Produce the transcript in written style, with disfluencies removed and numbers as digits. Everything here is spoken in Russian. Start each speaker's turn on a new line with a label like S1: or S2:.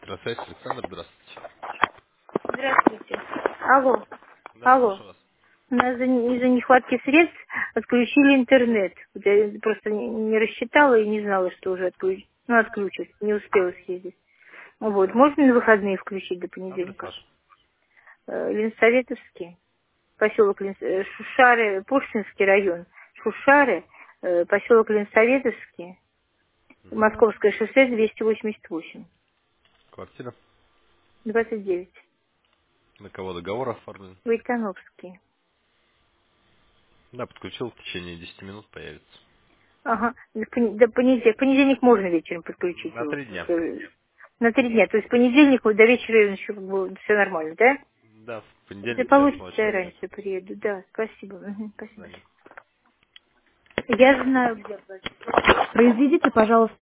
S1: Красавец Александр, здравствуйте.
S2: Здравствуйте. Алло.
S1: Да,
S2: Алло.
S1: слушаю вас.
S2: У нас из-за нехватки средств отключили интернет. Вот я просто не рассчитала и не знала, что уже отключат. Не успела съездить. Вот. Можно на выходные включить до
S1: Адрес
S2: понедельника?
S1: ваш.
S2: Ленсоветовский, поселок Шушары, Пушкинский район. Шушары, поселок Ленсоветовский,
S1: Мгм.
S2: Московское шоссе 288,
S1: Квартира.
S2: 29.
S1: На кого договор оформлен?
S2: Войтановский.
S1: Да, подключил, в течение 10 минут появится.
S2: Ага. До понедельник можно вечером подключить
S1: На
S2: его.
S1: 3 дня.
S2: На 3 дня. То есть понедельник вот до вечера еще все нормально, да?
S1: Да, в
S2: Если
S1: понедельник в 5
S2: получится, я
S1: ночи будет.
S2: раньше приеду. Да, спасибо. Мгм,
S1: До
S2: спасибо.
S1: свидания.
S2: Я знаю, где. Произведите, пожалуйста.